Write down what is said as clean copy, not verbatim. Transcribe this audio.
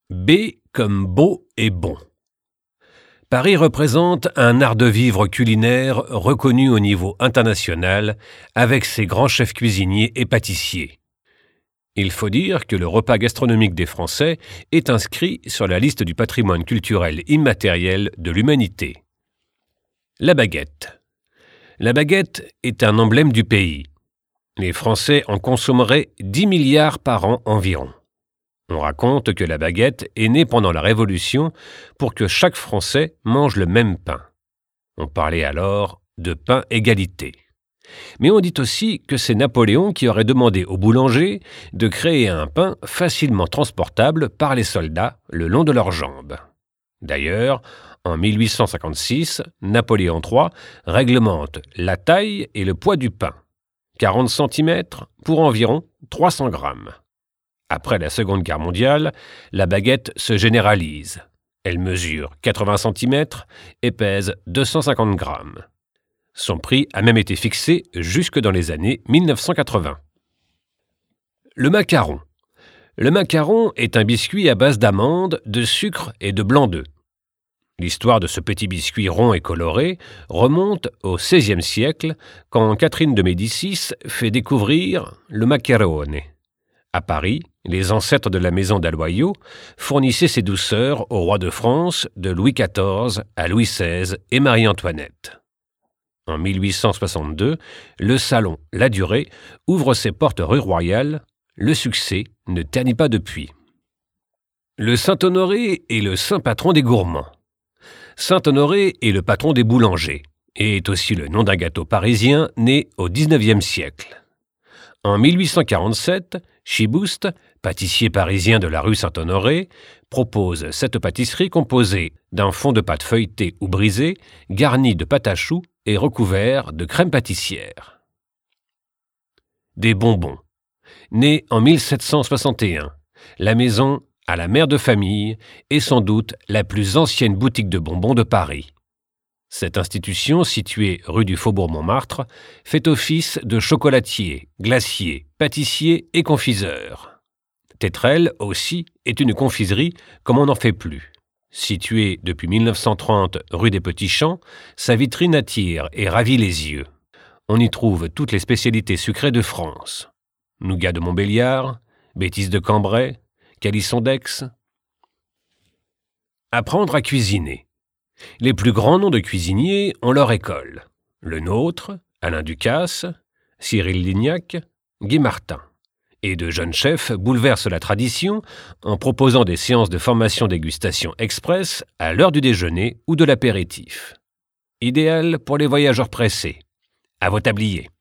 B comme beau et bon. Paris représente un art de vivre culinaire reconnu au niveau international avec ses grands chefs cuisiniers et pâtissiers. Il faut dire que le repas gastronomique des Français est inscrit sur la liste du patrimoine culturel immatériel de l'humanité. La baguette. La baguette est un emblème du pays. Les Français en consommeraient 10 milliards par an environ. On raconte que la baguette est née pendant la Révolution pour que chaque Français mange le même pain. On parlait alors de pain égalité. Mais on dit aussi que c'est Napoléon qui aurait demandé au boulanger de créer un pain facilement transportable par les soldats le long de leurs jambes. D'ailleurs, en 1856, Napoléon III réglemente la taille et le poids du pain. 40 cm pour environ 300 grammes. Après la Seconde Guerre mondiale, la baguette se généralise. Elle mesure 80 cm et pèse 250 grammes. Son prix a même été fixé jusque dans les années 1980. Le macaron. Le macaron est un biscuit à base d'amandes, de sucre et de blanc d'œuf. L'histoire de ce petit biscuit rond et coloré remonte au XVIe siècle, quand Catherine de Médicis fait découvrir le macarone. À Paris, les ancêtres de la maison d'Aloyau fournissaient ces douceurs au roi de France de Louis XIV à Louis XVI et Marie-Antoinette. En 1862, le salon La Durée ouvre ses portes rue Royale. Le succès ne ternit pas depuis. Le Saint-Honoré est le saint patron des gourmands. Saint-Honoré est le patron des boulangers et est aussi le nom d'un gâteau parisien né au XIXe siècle. En 1847, Chibouste, pâtissier parisien de la rue Saint-Honoré, propose cette pâtisserie composée d'un fond de pâte feuilletée ou brisée, garni de pâte à choux et recouvert de crème pâtissière. Des bonbons. Née en 1761, la maison à la mère de famille est sans doute la plus ancienne boutique de bonbons de Paris. Cette institution, située rue du Faubourg-Montmartre, fait office de chocolatier, glacier, pâtissier et confiseur. Tétrelle, aussi, est une confiserie comme on n'en fait plus. Située depuis 1930 rue des Petits Champs, sa vitrine attire et ravit les yeux. On y trouve toutes les spécialités sucrées de France. Nougat de Montbéliard, bêtises de Cambrai, calisson d'Aix. Apprendre à cuisiner. Les plus grands noms de cuisiniers ont leur école. Le nôtre, Alain Ducasse, Cyril Lignac, Guy Martin. Et de jeunes chefs bouleversent la tradition en proposant des séances de formation-dégustation express à l'heure du déjeuner ou de l'apéritif. Idéal pour les voyageurs pressés. À vos tabliers.